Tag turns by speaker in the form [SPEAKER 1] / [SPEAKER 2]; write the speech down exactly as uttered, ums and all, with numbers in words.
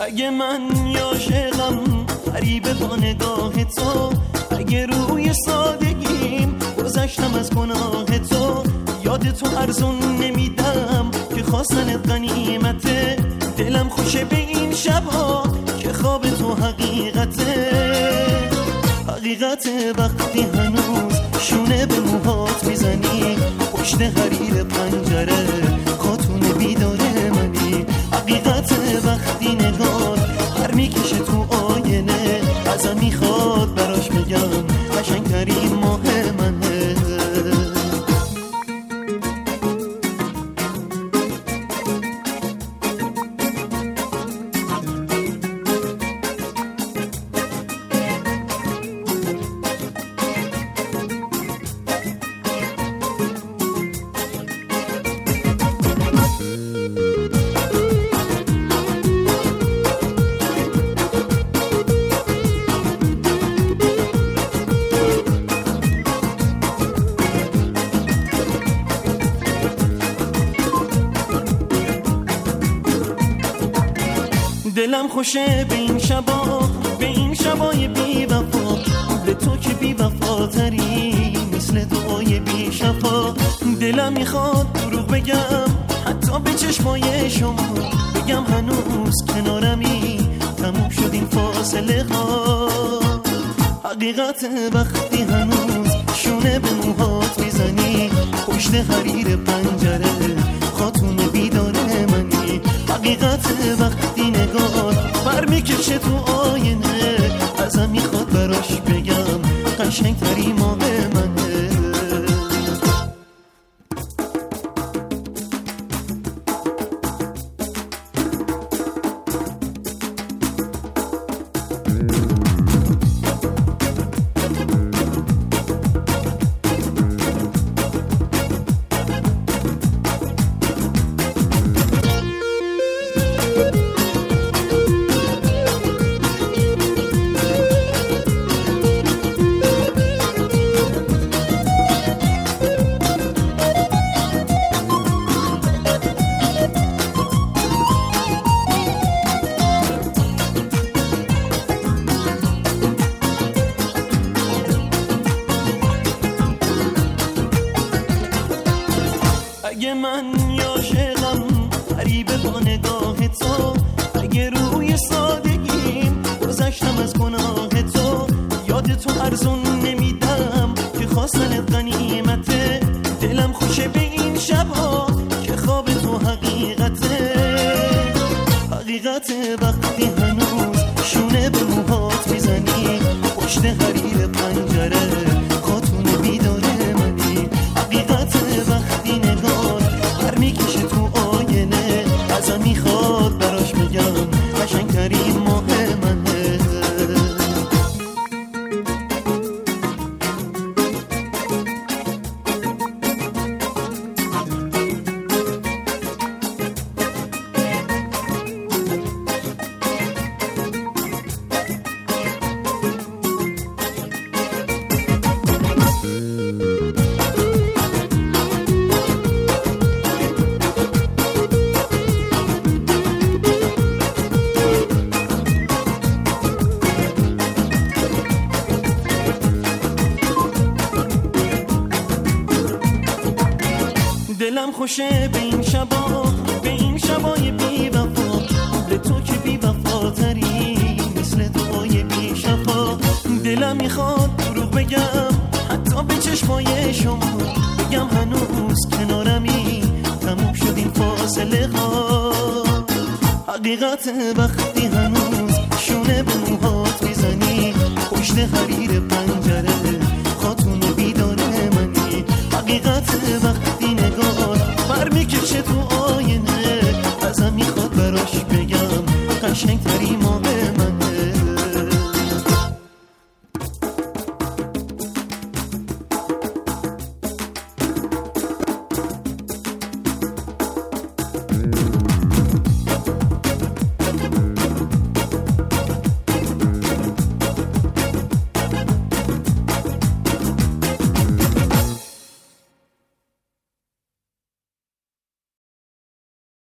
[SPEAKER 1] اگه من عاشقم غریبه با نگاه تو، اگه روی سادگیم گذشتم از گناه تو، یاد تو ارزون نمیدم که خواستنت غنیمته، دلم خوشه به این شبها که خواب تو حقیقته. حقیقته وقتی هنوز شونه به موهات میزنی، پشت حریر پنجره خاتون بیداره منی. حقیقته وقتی نگاه هر میکشه تو آینه، ازم میخواد براش بگم قشنگترین ماه منه. دلم خوشه به این شبا، به این شبای بی وفا، به تو که بی وفاتری مثل دعای بی شفا. دلم میخواد دروغ بگم حتی به چشمای شما، بگم هنوز کنارمی تموم شد این فاصله ها. حقیقت وقتی هنوز شونه به موهات میزنی، پشت حریر پنجره خاتون بیداره منی. حقیقت وقتی نگاه بر میکشه تو آینه، ازم میخواد براش بگم قشنگتری ماه منه. اگه من عاشقم غریبه با نگاه تو، اگه روی سادگیم گذشتم از گناه تو، یاد تو ارزون نمیدم که خواستنت غنیمته، دلم خوشه به این شبها که خواب تو حقیقته. حقیقته وقتی هنوز شونه به موهات میزنی، پشت حریر پنجره خاتون بیداره منی. حقیقته وقتی نگاه هر میکشه تو آینه، ازم میخواد براش بگم قشنگترین ماه منه. دلم خوشه به این شبا، به این شبای بی وفا، به تو که بی وفاتری مثل دعای بی شفا. دلم میخواد دروغ بگم حتی به چشمای شما، بگم هنوز کنارمی تموم شد این فاصله ها. حقیقت وقتی هنوز شونه به موهات میزنی، پشت حریر پنجره خاتون بیداره منی. حقیقت وقتی نگاه بر میکشه تو آینه، ازم میخواد براش بگم قشنگتری